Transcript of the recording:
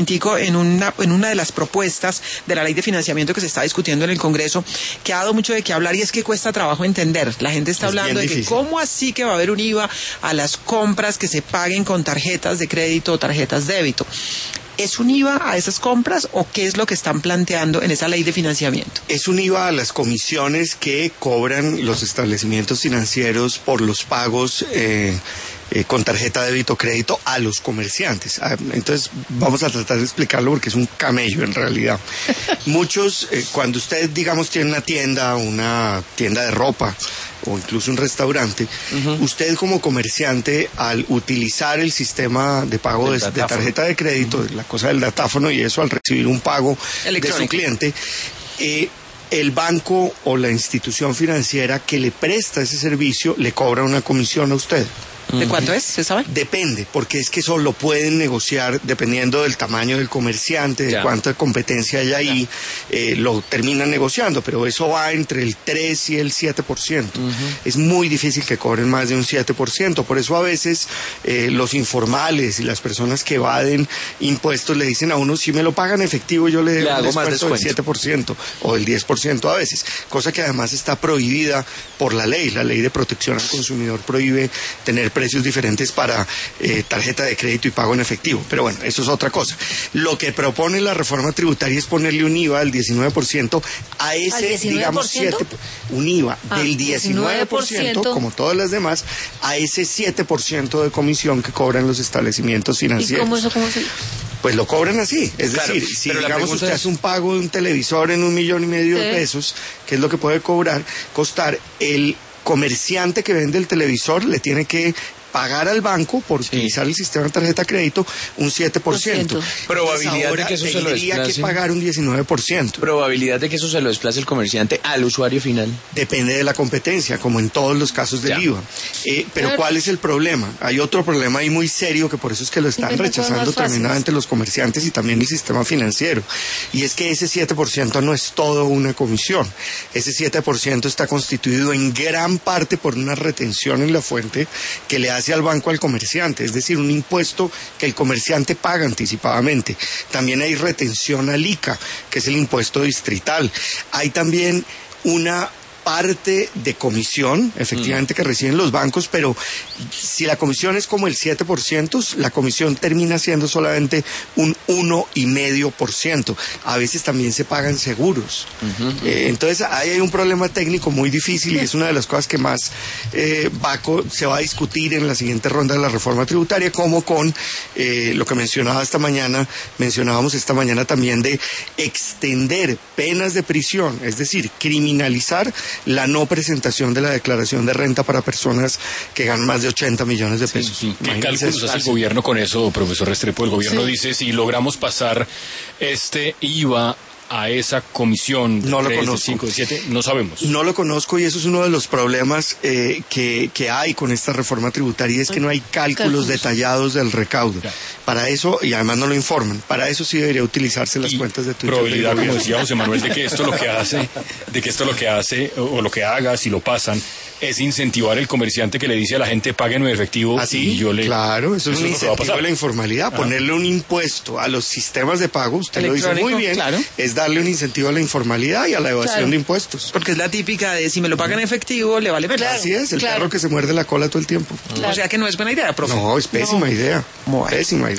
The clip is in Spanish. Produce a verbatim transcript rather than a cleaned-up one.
En una, en una de las propuestas de la ley de financiamiento que se está discutiendo en el Congreso, que ha dado mucho de qué hablar, y es que cuesta trabajo entender. La gente está hablando de que cómo así que va a haber un I V A a las compras que se paguen con tarjetas de crédito o tarjetas de débito. ¿Es un I V A a esas compras o qué es lo que están planteando en esa ley de financiamiento? Es un I V A a las comisiones que cobran los establecimientos financieros por los pagos eh, eh, con tarjeta de débito o crédito a los comerciantes. Entonces vamos a tratar de explicarlo porque es un camello en realidad. Muchos, eh, cuando usted digamos tiene una tienda, una tienda de ropa, o incluso un restaurante, uh-huh. Usted como comerciante, al utilizar el sistema de pago de, de tarjeta de crédito, uh-huh. La cosa del datáfono y eso, al recibir un pago de su cliente, eh, el banco o la institución financiera que le presta ese servicio le cobra una comisión a usted. ¿De cuánto es? ¿Se sabe? Depende, porque es que eso lo pueden negociar dependiendo del tamaño del comerciante, de ya. Cuánta competencia hay ahí, eh, lo terminan negociando, pero eso va entre el tres y el siete por ciento. Uh-huh. Es muy difícil que cobren más de un siete por ciento, por eso a veces eh, los informales y las personas que evaden impuestos le dicen a uno, si me lo pagan efectivo yo le, le hago un más descuento del siete por ciento o del diez por ciento a veces, cosa que además está prohibida por la ley. La ley de protección al consumidor prohíbe tener precios diferentes para eh, tarjeta de crédito y pago en efectivo, pero bueno, eso es otra cosa. Lo que propone la reforma tributaria es ponerle un I V A del diecinueve por ciento a ese, digamos, siete, un I V A ah, del diecinueve por ciento, como todas las demás, a ese siete por ciento de comisión que cobran los establecimientos financieros. ¿Y cómo eso cómo se...? Pues lo cobran así, es claro, decir, si digamos usted es... hace un pago de un televisor en un millón y medio sí. de pesos, que es lo que puede cobrar, costar, el comerciante que vende el televisor le tiene que pagar al banco por sí. utilizar el sistema de tarjeta de crédito un siete por ciento. Probabilidad de que eso se lo desplace. Tendría que pagar un diecinueve por ciento. Probabilidad de que eso se lo desplace el comerciante al usuario final. Depende de la competencia, como en todos los casos del ya. I V A. Eh, pero claro. ¿Cuál es el problema? Hay otro problema ahí muy serio, que por eso es que lo están rechazando tremendamente los comerciantes y también el sistema financiero. Y es que ese siete por ciento no es todo una comisión. Ese siete por ciento está constituido en gran parte por una retención en la fuente que le hace al banco al comerciante, es decir, un impuesto que el comerciante paga anticipadamente. También hay retención al I C A, que es el impuesto distrital. Hay también una parte de comisión, efectivamente, mm. que reciben los bancos, pero si la comisión es como el siete por ciento, la comisión termina siendo solamente un uno coma cinco por ciento. A veces también se pagan seguros. Uh-huh. Eh, entonces, ahí hay un problema técnico muy difícil y es una de las cosas que más eh, va a, se va a discutir en la siguiente ronda de la reforma tributaria, como con eh, lo que mencionaba esta mañana, mencionábamos esta mañana también de extender penas de prisión, es decir, criminalizar la no presentación de la declaración de renta para personas que ganan más de ochenta millones de pesos. Sí, sí. ¿Qué cálculos hace el gobierno con eso, profesor Restrepo? El gobierno sí. dice, si logramos pasar este I V A a esa comisión no tres, lo conozco. cinco, siete, no sabemos. No lo conozco y eso es uno de los problemas eh, que, que hay con esta reforma tributaria, y es que no hay cálculos, cálculos. detallados del recaudo. Ya. Para eso, y además no lo informan, para eso sí debería utilizarse las y cuentas de Twitter. Probabilidad, como decía José Manuel, de que esto lo que hace, de que esto lo que hace, o, o lo que haga, si lo pasan, es incentivar el comerciante que le dice a la gente paguen en efectivo. ¿Ah, sí? Y yo le... Claro, eso es un incentivo de la informalidad. Ajá. Ponerle un impuesto a los sistemas de pago, usted lo dice muy bien, claro. es darle un incentivo a la informalidad y a la evasión claro. de impuestos. Porque es la típica de si me lo pagan en efectivo, le vale menos. Claro. Así es, el claro. carro que se muerde la cola todo el tiempo. Claro. O sea que no es buena idea, profe. No, es pésima no. idea. Bueno. Pésima idea.